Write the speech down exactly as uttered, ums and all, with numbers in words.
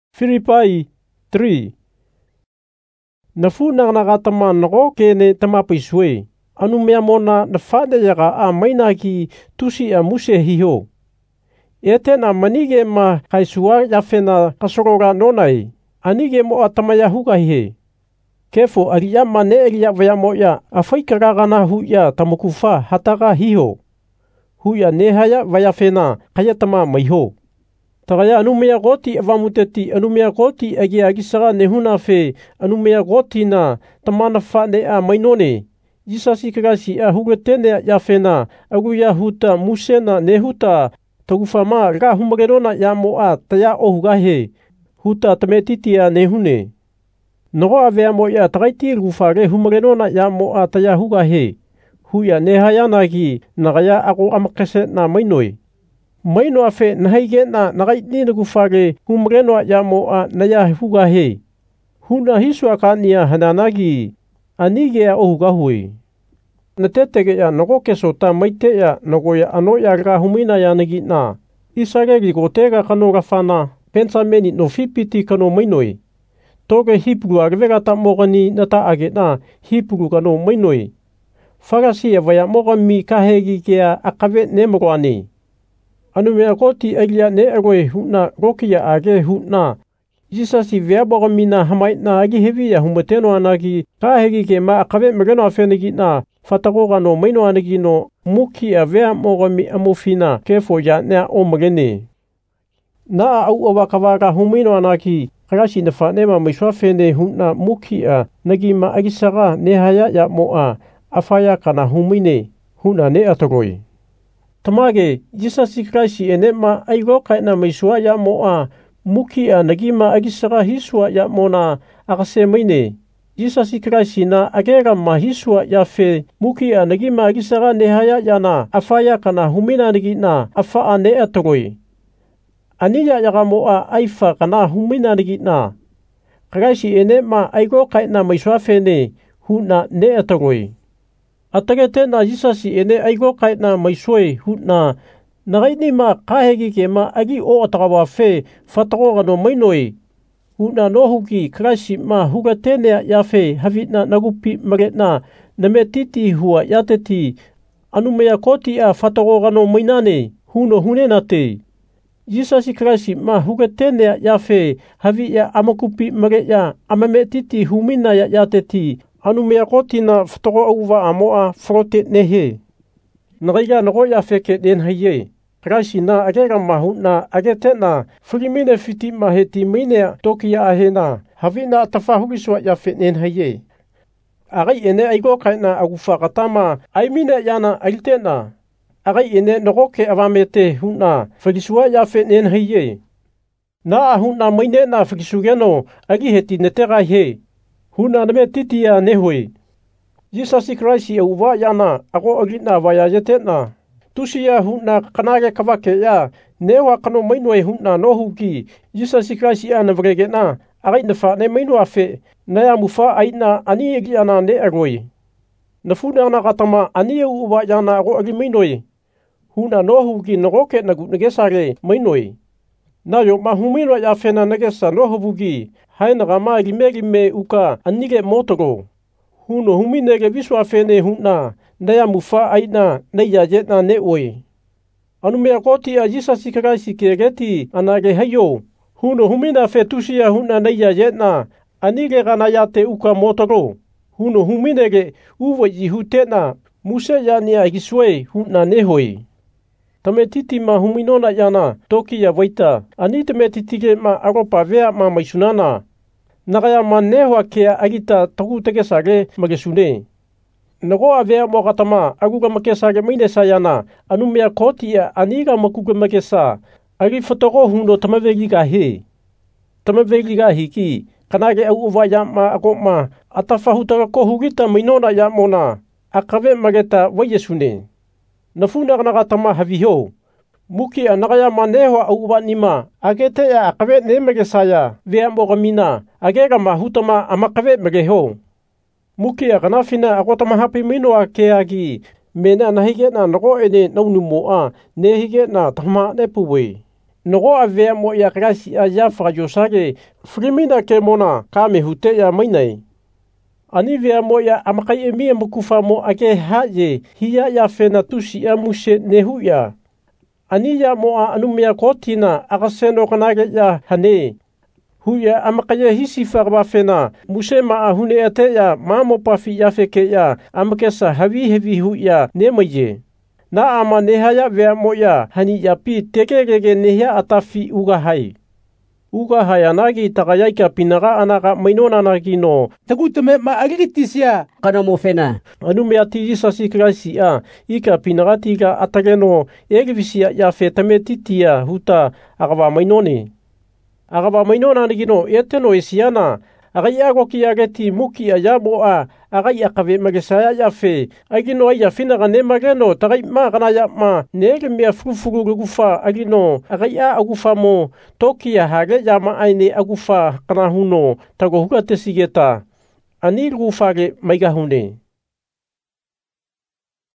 Filipai three. Nafuna nakatama nako kene tamapiswe. Anu mea mona na fade yaga a mainaki tusi a muse hiho. Ete na manige ma kaisua yafena kasoroga nonai. Anige mo atamaya huga hihe. Kefo aria mane eria vaya moya afaikaraga na huya tamukufa hataga hiho. Huya nehaya vaya fena kayatama maiho. Tagaya anumea goti avamuteti anumea goti agi agisaga nehuna fe anumea goti na tamana fane a mainone. Jisasi kagasi a hugetene ya fena aguya huta musena nehuta tagufama ga humagerona ya moa taya ohugahe huta tametiti a nehune. Nogo avea moya tagaiti gufare humagerona ya moa taya hugahe. Huya nehayanagi nagaya ako amakese na mainoi. Maino afe nahaige na nagaitni nagufare humreno ya moa naya hugahe. Huna hiswa kania hananagi anige ya ohugahui. Natetege ya nogo kesota maite ya nogo ya ano ya ga humina ya nagi na. Isage gigotega kano gafana pensameni no fipiti kano mainoi. Toge hipuru agvega ta mogani nata age na hipuru kano mainoi. Farasi ya vaya mogami kahegi kia akave nemroani. Anu mea koti agia ne egoe huna rokia age huna. Jisasi vea bogamina hamai na agi hevi ya humateno anagi kahegi ke ma akave mreno afenegi na fatagoga no maino anagi no muki a vea mogami amufina kefo ya nea o magene. Na au awakavaga humino anagi kagashi na fanema maiswafene huna muki a nagi ma agisaga nehaya ya moa afaya kana humine huna ne atogoi. Tamage, Jisasi Christi enema aigo kaina maisua ya moa muki a nagima agisaga hisua ya mona akase maine. Jisasi Christi na agera mahisua ya fe muki a nagima agisaga nehaya ya na afaya kana humina nagi na afaa ne atogoi. Aniya yaga moa aifa kana humina nagi na. Christi enema aigo kaina maisua fene huna ne atogoi. Atagete na Jisasi ene aigo kaina maisue huna nagaini ma kahegi ke ma agi o atagawa fe fatagoga no mainoi huna no huki Christi ma hugatene ya fe havina nagupi magena nametiti hua yateti anumea koti a fatagoga no mainane huno hunenate. Jisasi Christi ma hugatene ya fe havi ya amakupi magea amametiti humina ya yateti anu mea koti na fatogo auwa amoa frote nehe. Nagaiga nago ya feke den haye. Christi na agera mahu na agete na fulimine fiti maheti mine toki ya ahena. Havina tafahugiswa ya fe den haye. Agai ene aigo kaina agufa katama aimine yana alte na. Agai ene nago ke avamete huna fagiswa ya fe den haye. Na huna maine na fagisugeno agi heti netega he. Huna name titia nehui. Jisasi Christi uwa yana ako agina vaya yetena. Tusia huna kanage kavake ya newa kano mainoi huna nohuki. Jisasi Christi ya navregena agai nafa ne mainu afe naya mufa aina ani egi ana ne agoi. Nafuna ana katama ani uwa yana ako agi mainoi. Huna nohuki nagoke nagu nagesare mainoi. Nayo mahumino ya fena nagesa nohubugi. Hai nagama rime rime uka anige motogo. Huno huminege viswa fene huna naya mufa aina naya yetna ne oi. Anumea koti a Jisasi Christi kereti anage hayo. Huno humina fe tusia huna naya yetna anige gana yate uka motogo. Huno huminege uwa jihutena muse yani agiswe huna nehoi. Tametiti ma huminona yana toki ya waita. Ani tametitike ma aropa vea ma maisunana. Nagaya manewa kea agita tagu tegesage magesune. Nago avea mogatama aguga makesage maine sayana anumea kotia aniga makuga makesa agi fotogo hundo tamavegiga he. Tamavegiga hiki kanage au uvaya ma agoma atafahutaga kohugita mainona ya mona akave mageta wayesune. Nafuna nagatama haviho. Muki anagaya manewa au ubanima agete ya akave nemegesaya vea mogamina agega mahutama amakave megeho. Muki aganafina agotama hapi mino akeagi mena nahige na nago ene naunumoa nehige na tama nepuwe. Nogo avea mo ia krasi a ia whakajosake Frimina ke mona ka me hute ia mainai. Ani vea mo ia amakai e mia mukufa mo ake haje hia ia fena tusi a muse nehu ia. Ani ia mo a anumea kotina akaseno kanage ia hane. Huia amakaya hisi whakaba fena muse ma a hune ate ia mamo pafi ia feke ia amakesa havi hevi hu ia nemaye. Na ama nehaya vea mo ia hani ia pi tekegege nehia atafi uga hai. Uga hai anagi takayaika pinaga anaga mainona nagi no. Takutame ma agitisia kana mo fena. Anu mea ti Jesus Christ a ika pinaga tiga atageno egevisia ia fetame titia huta agava mainone. Agava mainona nagi no eteno esiana agai ago ki ageti muki a yabo a agai akave magesaya ya fe agino aya finaga ne mageno tagai ma kana ya ma nege mea fufuru gufa agino agai a agufa mo toki a hage ya ma aine agufa kana huno tago huga tesigeta ani gufa ge maiga hune.